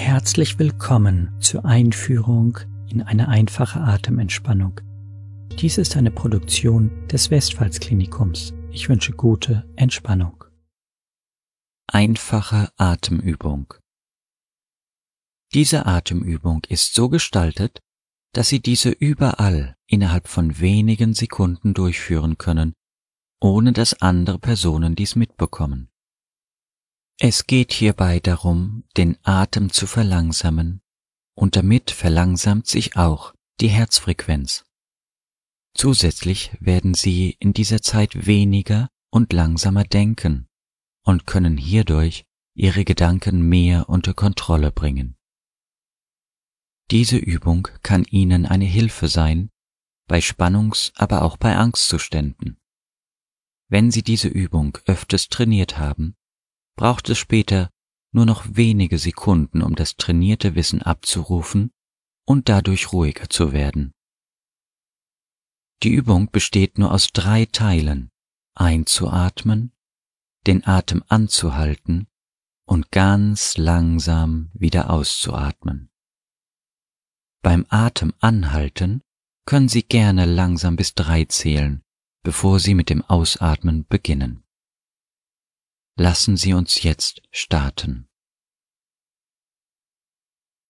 Herzlich willkommen zur Einführung in eine einfache Atementspannung. Dies ist eine Produktion des Westphalsklinikums. Ich wünsche gute Entspannung. Einfache Atemübung. Diese Atemübung ist so gestaltet, dass Sie diese überall innerhalb von wenigen Sekunden durchführen können, ohne dass andere Personen dies mitbekommen. Es geht hierbei darum, den Atem zu verlangsamen, und damit verlangsamt sich auch die Herzfrequenz. Zusätzlich werden Sie in dieser Zeit weniger und langsamer denken und können hierdurch Ihre Gedanken mehr unter Kontrolle bringen. Diese Übung kann Ihnen eine Hilfe sein, bei Spannungs-, aber auch bei Angstzuständen. Wenn Sie diese Übung öfters trainiert haben, braucht es später nur noch wenige Sekunden, um das trainierte Wissen abzurufen und dadurch ruhiger zu werden. Die Übung besteht nur aus 3 Teilen: einzuatmen, den Atem anzuhalten und ganz langsam wieder auszuatmen. Beim Atem anhalten können Sie gerne langsam bis 3 zählen, bevor Sie mit dem Ausatmen beginnen. Lassen Sie uns jetzt starten.